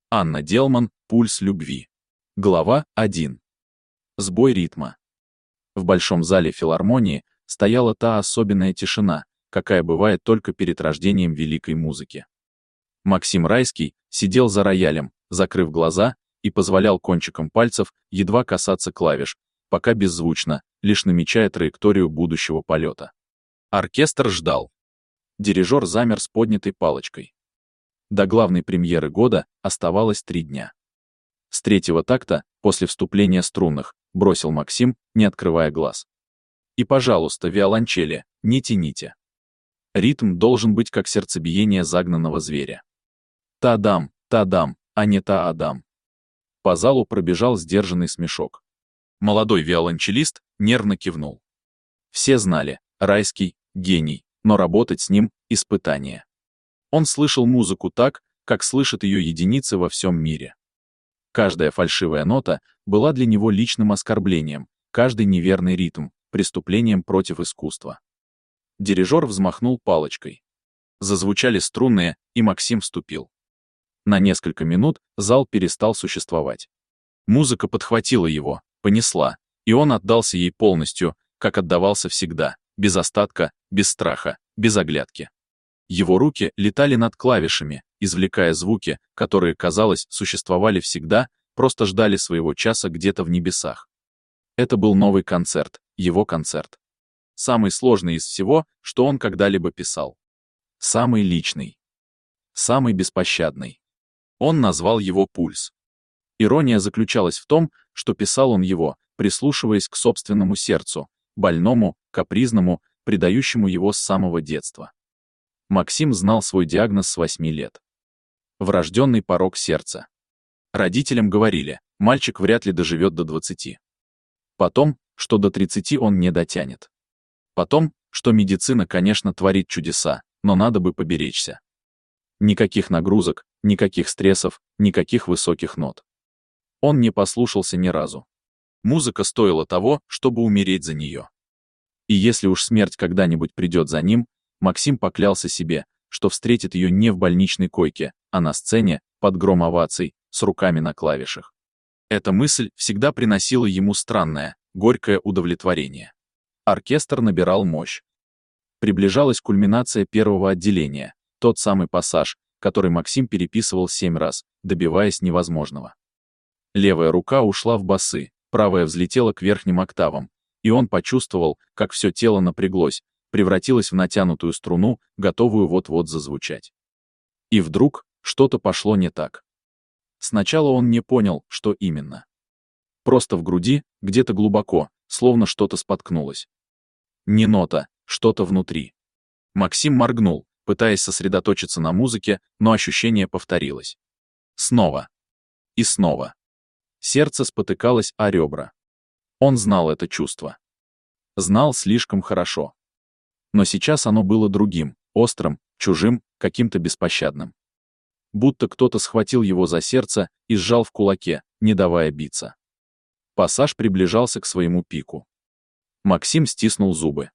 Анна Делман, «Пульс любви». Глава 1. Сбой ритма. В большом зале филармонии стояла та особенная тишина, какая бывает только перед рождением великой музыки. Максим Райский сидел за роялем, закрыв глаза, и позволял кончиком пальцев едва касаться клавиш, пока беззвучно, лишь намечая траекторию будущего полета. Оркестр ждал. Дирижер замер с поднятой палочкой. До главной премьеры года оставалось 3 дня. С 3-го такта, после вступления струнных, бросил Максим, не открывая глаз. И, пожалуйста, виолончели, не тяните. Ритм должен быть как сердцебиение загнанного зверя. Та-дам, а не та-адам. По залу пробежал сдержанный смешок. Молодой виолончелист нервно кивнул. Все знали, Райский — гений, но работать с ним — испытание. Он слышал музыку так, как слышат ее единицы во всем мире. Каждая фальшивая нота была для него личным оскорблением, каждый неверный ритм — преступлением против искусства. Дирижер взмахнул палочкой. Зазвучали струнные, и Максим вступил. На несколько минут зал перестал существовать. Музыка подхватила его, понесла, и он отдался ей полностью, как отдавался всегда, без остатка, без страха, без оглядки. Его руки летали над клавишами, извлекая звуки, которые, казалось, существовали всегда, просто ждали своего часа где-то в небесах. Это был новый концерт, его концерт. Самый сложный из всего, что он когда-либо писал. Самый личный. Самый беспощадный. Он назвал его «Пульс». Ирония заключалась в том, что писал он его, прислушиваясь к собственному сердцу, больному, капризному, предающему его с самого детства. Максим знал свой диагноз с 8 лет. Врожденный порок сердца. Родителям говорили, мальчик вряд ли доживет до 20. Потом, что до 30 он не дотянет. Потом, что медицина, конечно, творит чудеса, но надо бы поберечься. Никаких нагрузок, никаких стрессов, никаких высоких нот. Он не послушался ни разу. Музыка стоила того, чтобы умереть за нее. И если уж смерть когда-нибудь придет за ним, Максим поклялся себе, что встретит ее не в больничной койке, а на сцене, под гром оваций, с руками на клавишах. Эта мысль всегда приносила ему странное, горькое удовлетворение. Оркестр набирал мощь. Приближалась кульминация первого отделения, тот самый пассаж, который Максим переписывал 7 раз, добиваясь невозможного. Левая рука ушла в басы, правая взлетела к верхним октавам, и он почувствовал, как все тело напряглось, превратилось в натянутую струну, готовую вот-вот зазвучать. И вдруг что-то пошло не так. Сначала он не понял, что именно. Просто в груди, где-то глубоко, словно что-то споткнулось. Не нота, что-то внутри. Максим моргнул, пытаясь сосредоточиться на музыке, но ощущение повторилось. Снова. И снова. Сердце спотыкалось о ребра. Он знал это чувство. Знал слишком хорошо. Но сейчас оно было другим, острым, чужим, каким-то беспощадным. Будто кто-то схватил его за сердце и сжал в кулаке, не давая биться. Пассаж приближался к своему пику. Максим стиснул зубы.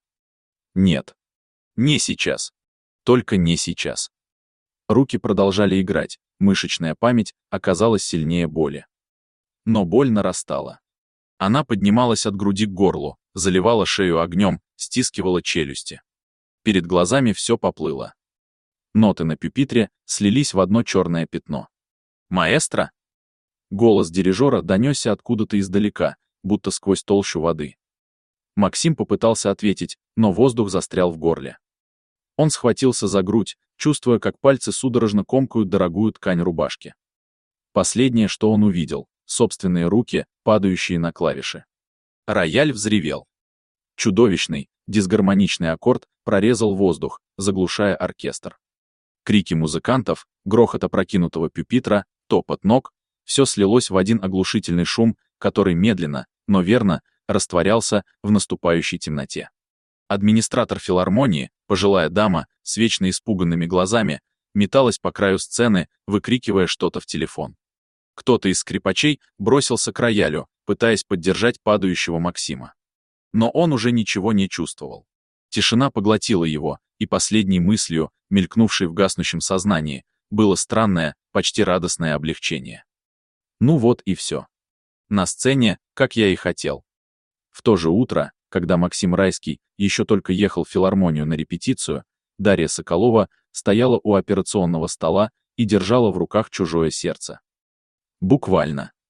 Нет. Не сейчас. Только не сейчас. Руки продолжали играть, мышечная память оказалась сильнее боли. Но боль нарастала. Она поднималась от груди к горлу, заливала шею огнем, стискивала челюсти. Перед глазами все поплыло. Ноты на пюпитре слились в одно черное пятно. «Маэстро?» Голос дирижера донесся откуда-то издалека, будто сквозь толщу воды. Максим попытался ответить, но воздух застрял в горле. Он схватился за грудь, чувствуя, как пальцы судорожно комкают дорогую ткань рубашки. Последнее, что он увидел — собственные руки, падающие на клавиши. Рояль взревел. Чудовищный, дисгармоничный аккорд прорезал воздух, заглушая оркестр. Крики музыкантов, грохот опрокинутого пюпитра, топот ног — все слилось в один оглушительный шум, который медленно, но верно, растворялся в наступающей темноте. Администратор филармонии, пожилая дама, с вечно испуганными глазами, металась по краю сцены, выкрикивая что-то в телефон. Кто-то из скрипачей бросился к роялю, пытаясь поддержать падающего Максима. Но он уже ничего не чувствовал. Тишина поглотила его, и последней мыслью, мелькнувшей в гаснущем сознании, было странное, почти радостное облегчение. Ну вот и все. На сцене, как я и хотел. В то же утро, когда Максим Райский еще только ехал в филармонию на репетицию, Дарья Соколова стояла у операционного стола и держала в руках чужое сердце. Буквально.